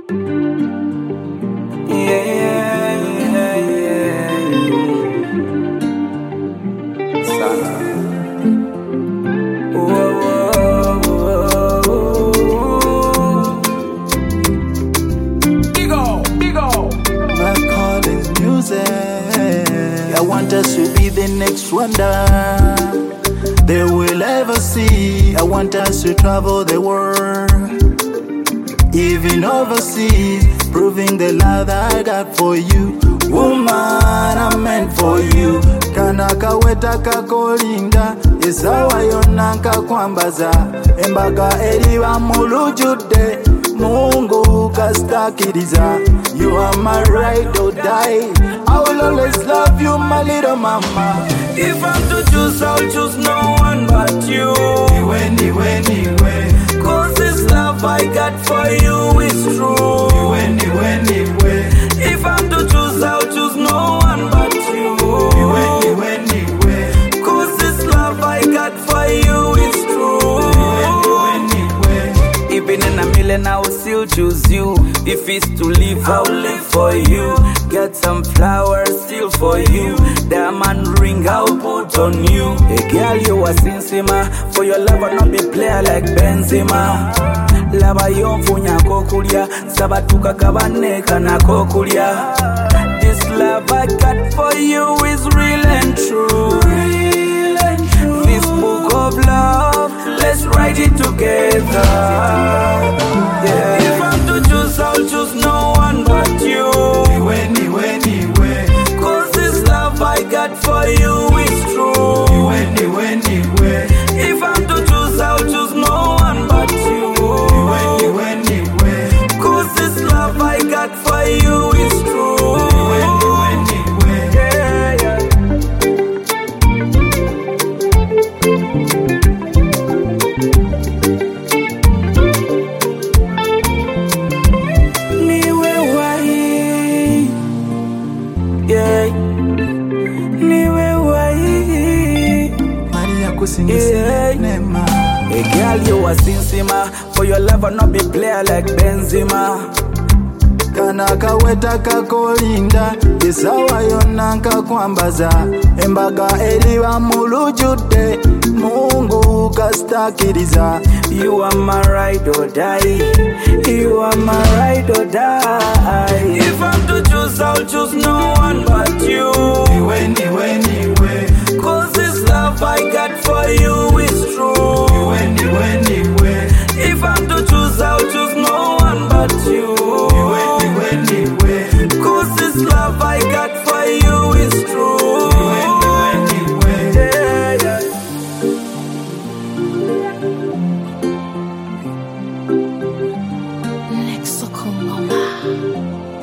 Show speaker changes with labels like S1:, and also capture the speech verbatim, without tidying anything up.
S1: Yeah, yeah, yeah. Sana. Whoa, whoa, whoa. Ego, ego.
S2: My call is music. I want us to be the next wonder they will ever see. I want us to travel the world, even overseas, proving the love that I got for you. Woman, I'm meant for you. Kana kaweta kakolinda esawa yonna nkakwambaza embaga eriba mulujude Mungu kastakiriza. You are my ride or die. I will always love you, my little mama.
S1: If I'm to choose, I'll choose no one but you.
S2: Niwe, niwe, niwe.
S1: Cause this love I got for you is true.
S2: Niwe, niwe, niwe.
S1: If I'm to choose, I'll choose no one but you.
S2: Niwe, niwe, niwe.
S1: Cause this love I got for you is true.
S2: Niwe, niwe, niwe.
S1: Even in a million, I will still choose you. If it's to live, I'll live for you. Get some flowers still for you. Diamond ring I'll put on you. A girl you are sincere. For your love I'll not be player like Benzema. Lava yonfunya kokulia. Sabatuka kabaneka na kokulia. This love I got for you is real and true. Real and true. This book of love, let's write it together. Yeah. If I'm to choose, I'll choose no one but you.
S2: Niwe, niwe, niwe.
S1: Cause this love I got for you is true.
S2: Niwe, niwe, niwe.
S1: If I'm to choose, I'll choose no one but you.
S2: Niwe, niwe, niwe.
S1: Cause this love I got for you is true.
S2: Niwe, niwe, niwe.
S1: Yeah, yeah. Niwe wai. Yeah. Niwe wai.
S2: Maria kusingisi
S1: Yeah.
S2: nema.
S1: A girl you are sincere. For your love I'll not be player like Benzema.
S2: Kana kaweta kakolinda esawa yonna nkakwambaza embaga eriba mulujude Mungu kastakiriza.
S1: You are my ride or die. You are my ride or die. If I'm to choose, I'll choose no one but you.
S2: Niwe, niwe, niwe.
S1: Cause this love I got for you is true.
S2: Niwe, niwe, niwe.
S1: If I'm to choose, I'll choose no one but you.
S2: Niwe, niwe, niwe.
S1: Cause this love I got for you is true.
S2: Niwe, niwe, niwe.
S1: Yeah, yeah.
S3: Lexical Mama.